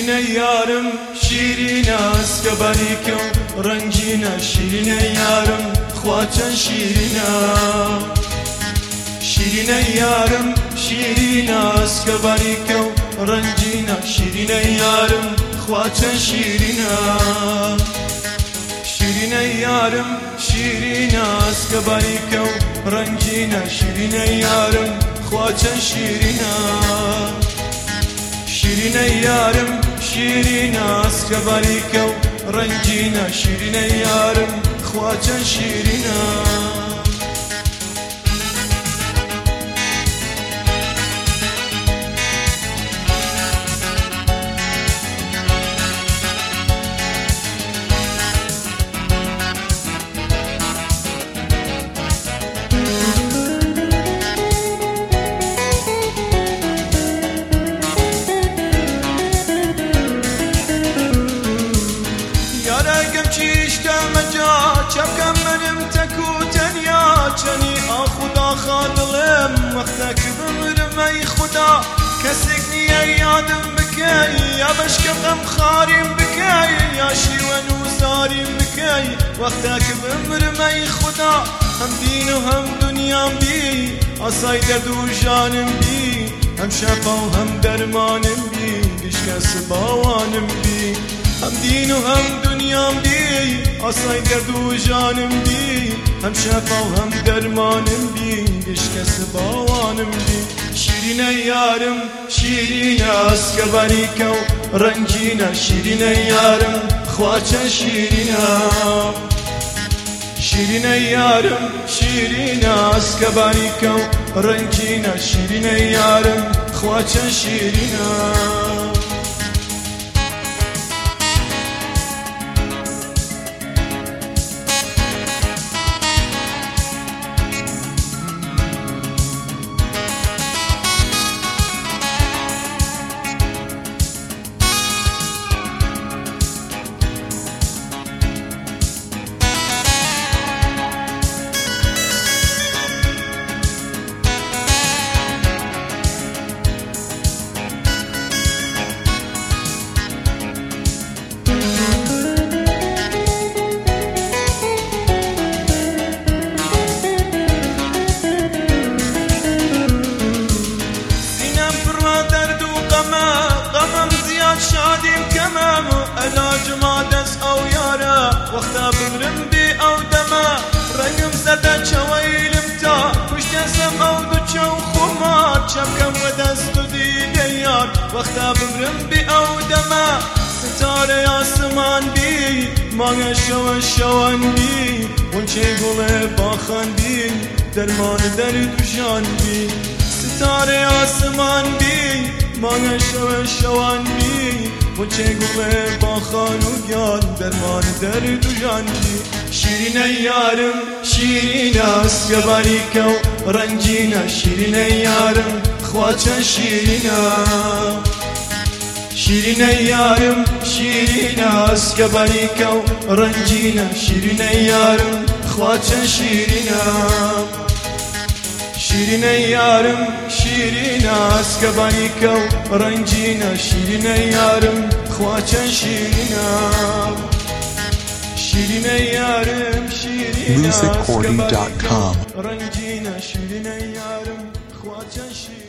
شیرینه یارم شیرینه است که باریکم رنگینه شیرینه یارم خواچن شیرینه شیرینه یارم شیرینه است که باریکم رنگینه شیرینه یارم خواچن شیرینه شیرینه یارم شیرینه است که باریکم رنگینه شیرینه یارم خواچن شیرینه شیرینه یارم شیرینه است که باریکه و رنگینه شیرینه یارم خواچن شیرینه چبکم منم تکو تنیا چنی خدا خادلم وقتك بمرم ای خدا کسک نیه یادم بکی یا بشکم خاریم بکی یا شیون و زاریم بکی وقتك بمرم ای خدا هم دین و هم دنیام بی آسای درد و جانم بی هم شفا و هم درمانم بی گشکس باوانم بی هم دین و هم دنیام بی آسای درد و جانم بی هم شفا و هم درمانم بی گشکس باوانم بی شیرینه یارم شیرینه است که باریکه و رنگینه شیرینه یارم خواچن شیرینه شیرینه یارم شیرینه است که باریکه و رنگینه شیرینه یارم خواچن شیرینه شادیم کمم علاج ما دست او یاره وقتا بمرم بی او دمه رنگم زده چویلم تا پشت دستم او دو چو خمار چبکم و دست و دیده یار وقتا بمرم بی او دمه ستاره آسمان بی مانگ شوان بی اونچه گله باخان بی درمان درد و جان بی ستاره آسمان بی مانگ شوان بی وچه گله با خانوگان درمان درد و جان بی شیرینه یارم شیرینه است که باریکه و رنگینه شیرینه یارم خواچن شیرینه شیرینه یارم شیرینه است که باریکه و رنگینه شیرینه یارم خواچن شیرینه شیرینه یارم شیرینه است که باریکه و رنگینه شیرینه یارم خواچن شیرینه شیرینه یارم شیرینه است که باریکه و رنگینه شیرینه یارم خواچن شیرینه